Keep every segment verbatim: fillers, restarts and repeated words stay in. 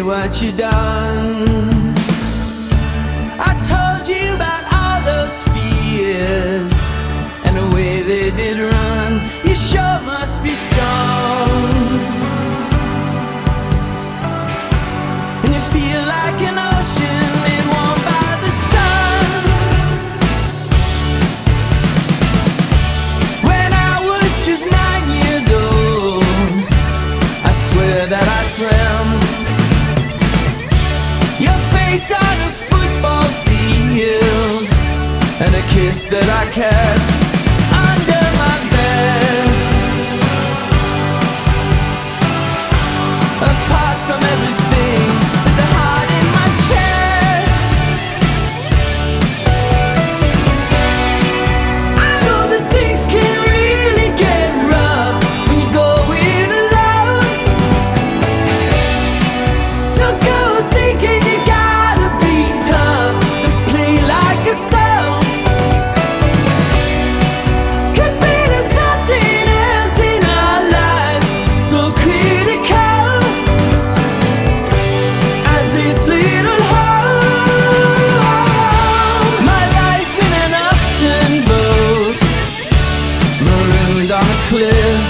what you done. I told you about all those fears and the way they did run. You sure must be strong, and you feel like an ocean made warm by the sun. When I was just nine years old, I swear that I dreamt your face on a football field and a kiss that I kept under my vest. Apart from everything, with the heart in my chest, I know that things can really get rough when you go it alone. Don't go thinking you gotta be tough and play like a stone. Could be there's nothing else in our lives so critical as this little hole. My life in an upturned boat, marooned on a cliff.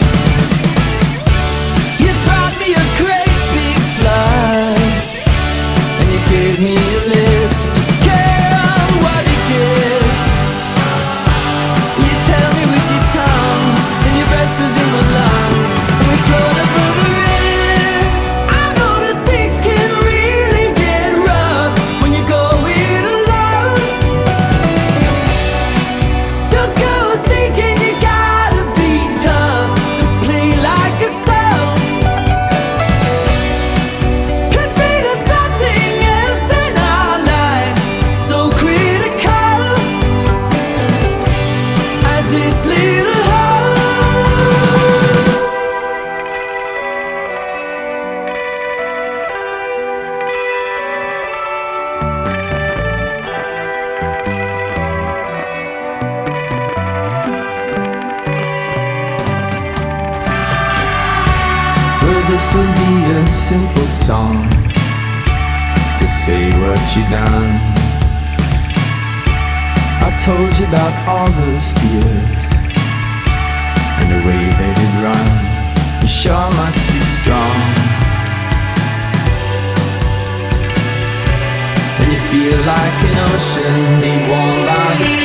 You brought me a great big flood, and you gave me a lift. Girl, what a gift. You tell me with your tongue, and your breath was in my lungs, and we float over the rift. I know that things can really get rough when you go it alone. Don't go thinking you gotta be tough and play like a stone. Could be there's nothing else in our lives so critical as this little hole. Well, this'll be a simple song to say what you done. I told you about all those fears and the way they did run. You sure must be strong, and you feel like an ocean made warm by the sun.